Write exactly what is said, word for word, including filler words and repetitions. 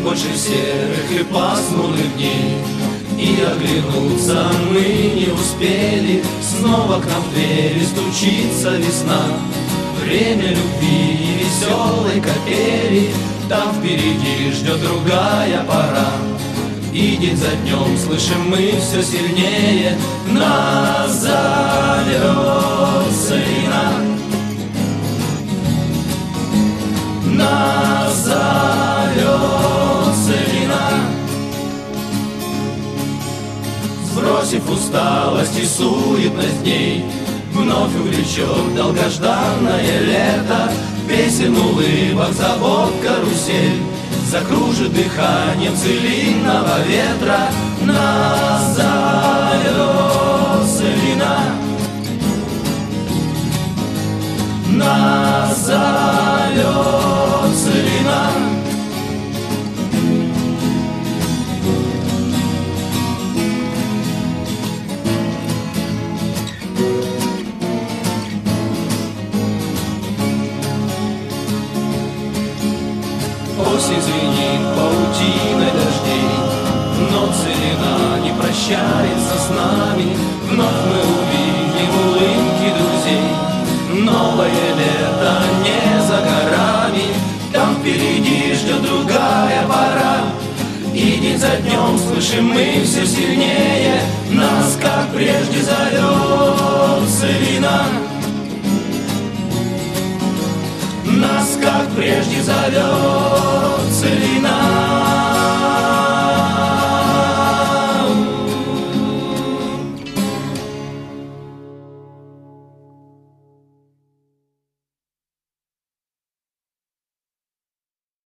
больше серых и пасмурных дней. И оглянуться мы не успели, снова к нам в двери стучится весна. Время любви и веселой капели, там впереди ждет другая пора. И день за днем слышим мы все сильнее, нас зовет сына, нас зовет сына. Сбросив усталость и суетность дней, вновь увлечет долгожданное лето. Песен, улыбок, забот, карусель закружит дыханием целинного ветра. Нас зовет целина, нас зовет целина. Осень звенит паутиной дождей, но целина не прощается с нами. Вновь мы увидим улыбки друзей. Новое лето не за горами, там впереди ждет другая пора. И день за днем слышим мы все сильнее, нас как прежде зовет целина, нас как прежде зовет целина.